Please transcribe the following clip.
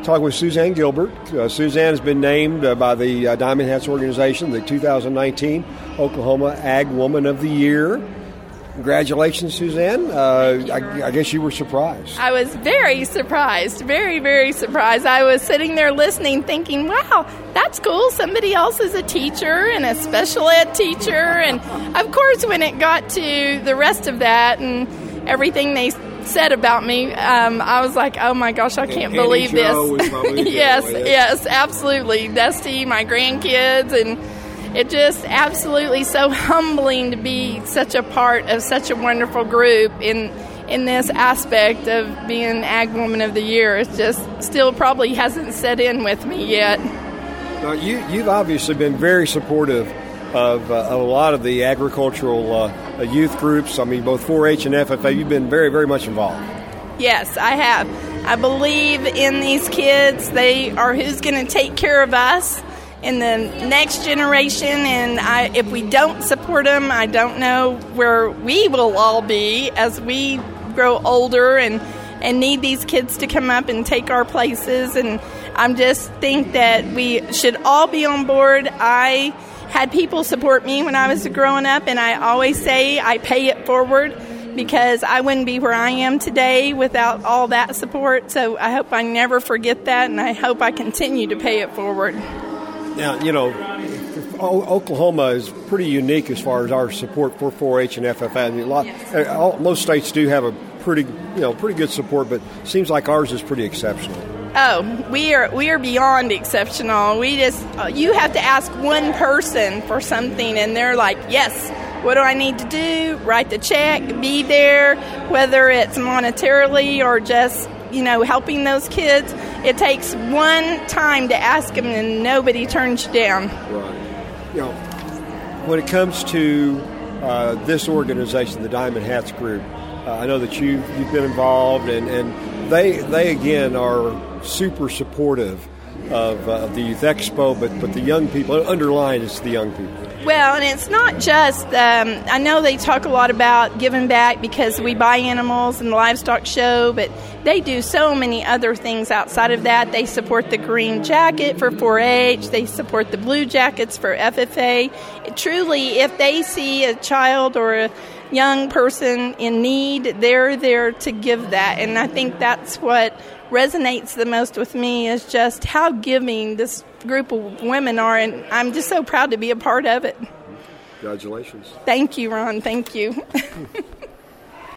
talking with Suzanne Gilbert. Suzanne has been named by the Diamond Hats organization the 2019 Oklahoma Ag Woman of the Year. Congratulations, Suzanne. I guess you were surprised. I was very surprised, very, very surprised. I was sitting there listening thinking, wow, that's cool. Somebody else is a teacher and a special ed teacher. And, of course, when it got to the rest of that and everything they said about me, I was like, oh, my gosh, I can't believe this. Yes, absolutely. Dusty, my grandkids, and it just absolutely so humbling to be such a part of such a wonderful group in this aspect of being Ag Woman of the Year. It just still probably hasn't set in with me yet. Now, you've obviously been very supportive of a lot of the agricultural youth groups. I mean, both 4-H and FFA, you've been very, very much involved. Yes, I have. I believe in these kids. They are who's going to take care of us in the next generation, and if we don't support them, I don't know where we will all be as we grow older and need these kids to come up and take our places. And I just think that we should all be on board. I had people support me when I was growing up, and I always say I pay it forward because I wouldn't be where I am today without all that support. So I hope I never forget that, and I hope I continue to pay it forward. Now, Oklahoma is pretty unique as far as our support for 4-H and FFA. I mean, most states do have a pretty good support, but it seems like ours is pretty exceptional. Oh, we are beyond exceptional. You have to ask one person for something, and they're like, yes, what do I need to do? Write the check, be there, whether it's monetarily or just helping those kids. It takes one time to ask them, and nobody turns you down. Right. When it comes to this organization, the Diamond Hats Group, I know that you've been involved, and they again are super supportive of the Youth Expo, but the young people, underlying it's the young people. Well, and it's not just, I know they talk a lot about giving back because we buy animals in the livestock show, but they do so many other things outside of that. They support the green jacket for 4-H. They support the blue jackets for FFA. Truly, if they see a child or a young person in need, they're there to give that. And I think that's what resonates the most with me is just how giving this group of women are, and I'm just so proud to be a part of it. Congratulations. Thank you, Ron. Thank you.